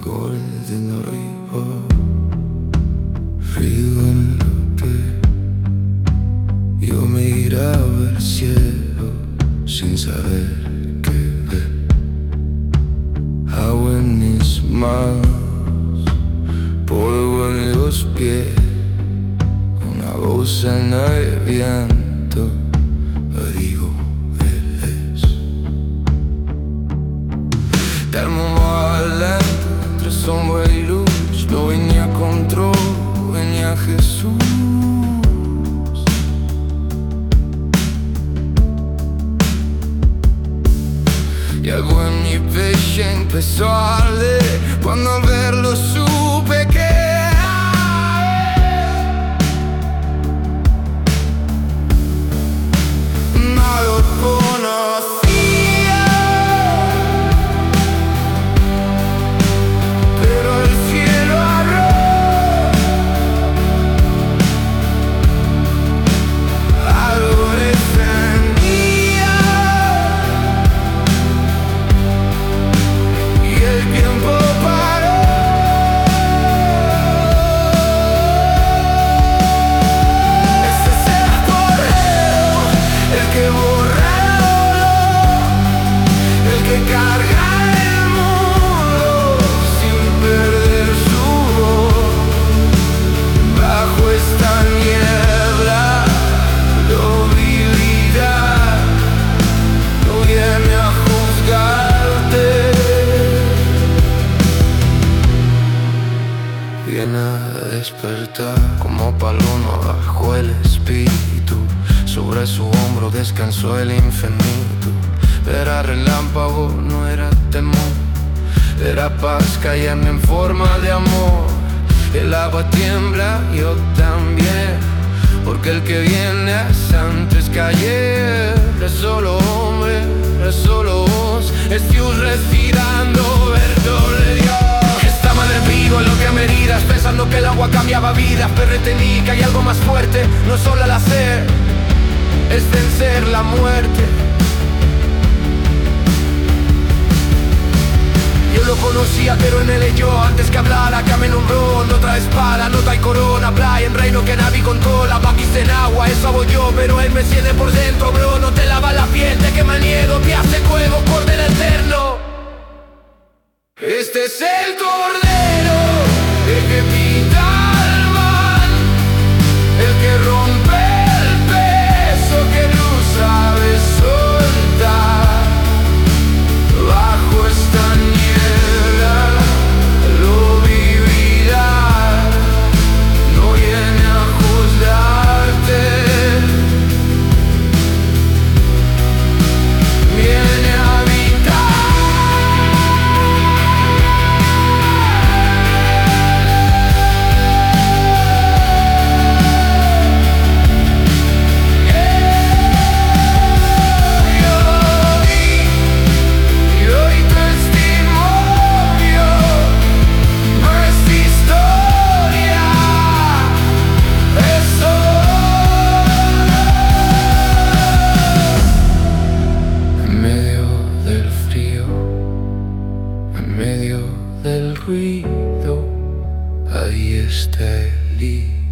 Golden River, río en lo que yo miraba el cielo sin saber qué ver. Agua en mis manos, polvo en los pies, una voz en el viento, digo eres. Del mundo lento, entre sombra y luz, no venía control, venía Jesús. Y algo en mi pecho empezó a arder cuando al verlo supe que no lo conocía, pero el cielo abrió, algo descendía y el tiempo paró. Ese es el Cordero, el que borra el dolor, el que carga el mundo sin perder su voz. Bajo esta niebla lo vivirá, no viene a juzgarte, viene a despertar. Como paloma bajo el espíritu, sobre su hombro descansó el infinito. Era relámpago, no era temor, era paz cayendo en forma de amor. El agua tiembla, yo también, porque el que viene es antes que ayer. Es solo hombre, es solo voz, es Dios respirando, verdoble Dios. Estaba en el vivo, en lo que me heridas, pensando que el agua cambiaba vidas, pero entendí que hay algo más fuerte, no solo el hacer, es vencer la muerte. Yo lo conocía, pero en él leyó antes que hablara, que me nombró. No trae espada, no trae corona, playa en reino que navi controla. Baquiste en agua, eso hago yo, pero él me siente por dentro, bro. No te lava la piel, te quema el miedo, te hace fuego, cordero eterno. Este es el Cordero, el que pita el mal, el que rompe el peso que no sabe soltar. Bajo esta niebla lo vivirá, no viene a juzgarte, viene a habitar. En medio del ruido, ahí está Elí.